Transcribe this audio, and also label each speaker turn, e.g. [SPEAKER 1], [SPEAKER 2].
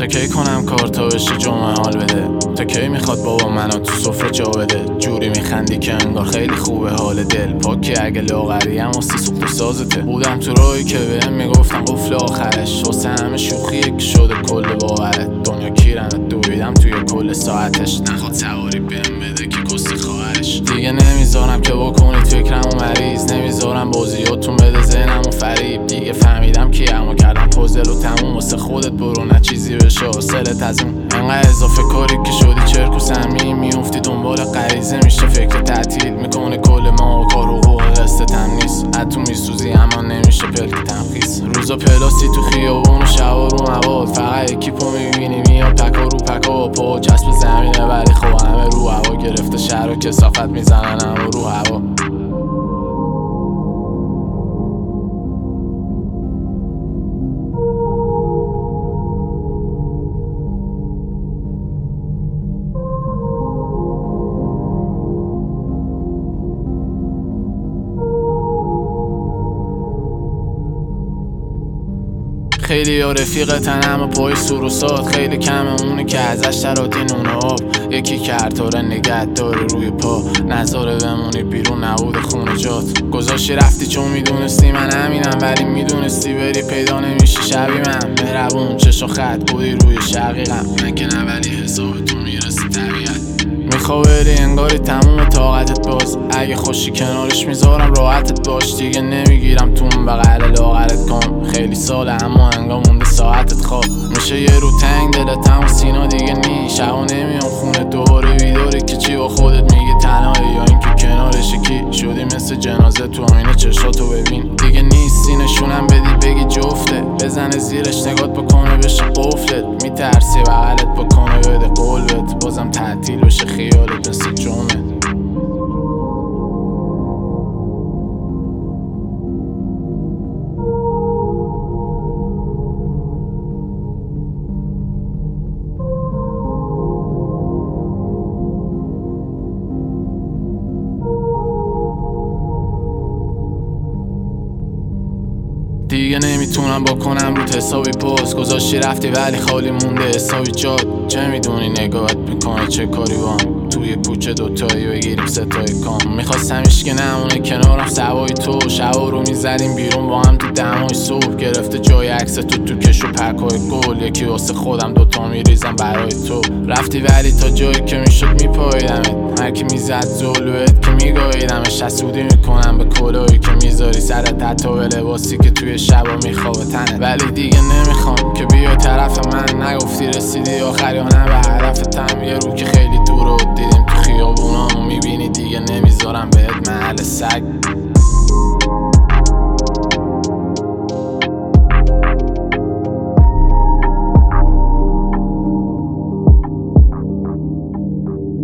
[SPEAKER 1] تا کی کنم کار تا بشه جمعه حال بده؟ تا کی میخواد بابا منو تو سفره جا بده؟ جوری میخندی که انگار خیلی خوبه حال دل پاکی، اگه لاغریم واسه سوخت سازته. بودم تو راهی که بهم میگفتن قفل آخرش، واسه همه شوخیه که شده کل باورت. دنیا کیرنت دویدم توی کل ساعتش، نخواد سواری بهم بده که کستی خواهرش. دیگه نمیذارم که بکنید فکرمو مریض، نمیذارم بازیاتون بده ذهنمو فریب. دیگه فهمیدم که اما کردم پوزل و تموم، واسه خودت برو نه چیزی بشه حاصلت از اون. انقدر اضافه کاری که شدی چرک و سمی، میافتی دنبال غریزه میشه فکر تعطیل میکنه کل ما و کار حقوق قسطم نیست. حتی میسوزی اما نمیشه پلک تمخیص. روزا پلاسی تو خیابون و شبا رو مواد، فقط اکیپو میبینی میاد پکا رو پکا و پا چسب زمینه، ولی خب همه رو هوا گرفته شهر و کثافت میزنن اما رو هوا. خیلی یا رفیقتن اما پای سروسات، خیلی کمه اونه که ازش تراتی نونه آب. یکی که هر طوره نگهت داره روی پا، نذاره بمونی بیرون نبود خونه جات. گذاشتی رفتی چون میدونستی من همینم، ولی میدونستی بری پیدا نمیشه شبی من. مهربون چش و خط بودی روی شقیقم، من که نه ولی حساب تو میرسی طبیعت. میخوابری انگاری تموم طاقتت باز، اگه خوشی کنارش میذارم راحتت باش. دیگه نمیگیرم تو اون بغل لاغرت کن، خیلی ساله اما انگار مونده ساعتت خواب. میشه یه رو تنگ دلتم و سینا دیگه نی، شبا نمیام خونه دوباره بیداری که چی با خودت میگی تنهایی، یا اینکه کنارش کی شدی مثل جنازه تو آینه چشاتو ببین. دیگه نیستی نشونم بدی بگی جفته، بزنه زیرش نگات بکنه بشه قفلت. میترسی بغلت بکنه بده قلبت، بازم تعطیل بشه خیالت مثل جمعه. دیگه نمیتونم بکنم روت حسابی پست، گذاشتی رفتی ولی خالی مونده حسابی جاد. چه میدونی نگاهت میکنه چه کاری بام، توی کوچه دوتایی بگیریم ستای کام. میخواستمش که نمونه کنارم سوای تو، شبا رو میزدیم بیرون با هم تو دمای صبح. گرفته جای عکس تو کش و پرکای گل، یکی واسه خودم دوتا میریزم برای تو. رفتی ولی تا جایی که میشد میپاییدمت، هر کی میزد زلوت که میگاییدمش. حسودی میکنم به کلاهی که میذاری سرت، حتی به لباسی که توی شبا میخوابه تنه. ولی دیگه نمیخوام که بیای طرف من، نگفتی رسیدی آخر یا نه به هدفتم. یه رو که خیلی دوره و دیدیم تو خیابونامو میبینی، دیگه نمیذارم بهت محل سگ.